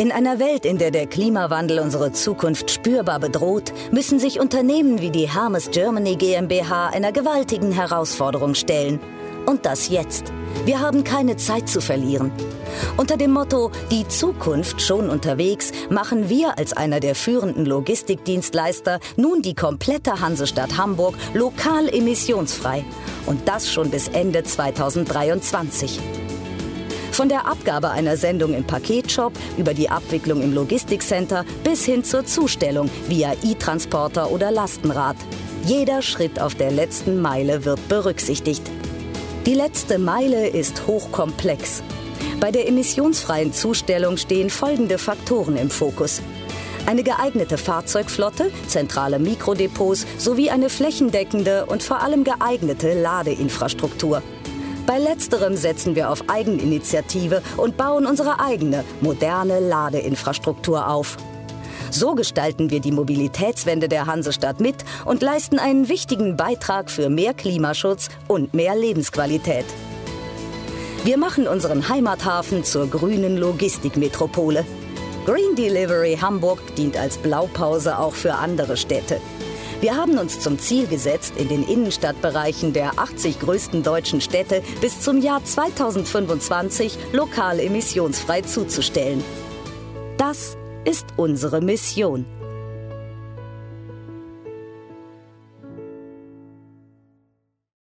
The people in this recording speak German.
In einer Welt, in der der Klimawandel unsere Zukunft spürbar bedroht, müssen sich Unternehmen wie die Hermes Germany GmbH einer gewaltigen Herausforderung stellen. Und das jetzt. Wir haben keine Zeit zu verlieren. Unter dem Motto »Die Zukunft schon unterwegs« machen wir als einer der führenden Logistikdienstleister nun die komplette Hansestadt Hamburg lokal emissionsfrei. Und das schon bis Ende 2023. Von der Abgabe einer Sendung im Paketshop über die Abwicklung im Logistikcenter bis hin zur Zustellung via E-Transporter oder Lastenrad. Jeder Schritt auf der letzten Meile wird berücksichtigt. Die letzte Meile ist hochkomplex. Bei der emissionsfreien Zustellung stehen folgende Faktoren im Fokus: eine geeignete Fahrzeugflotte, zentrale Mikrodepots sowie eine flächendeckende und vor allem geeignete Ladeinfrastruktur. Bei letzterem setzen wir auf Eigeninitiative und bauen unsere eigene, moderne Ladeinfrastruktur auf. So gestalten wir die Mobilitätswende der Hansestadt mit und leisten einen wichtigen Beitrag für mehr Klimaschutz und mehr Lebensqualität. Wir machen unseren Heimathafen zur grünen Logistikmetropole. Green Delivery Hamburg dient als Blaupause auch für andere Städte. Wir haben uns zum Ziel gesetzt, in den Innenstadtbereichen der 80 größten deutschen Städte bis zum Jahr 2025 lokal emissionsfrei zuzustellen. Das ist unsere Mission.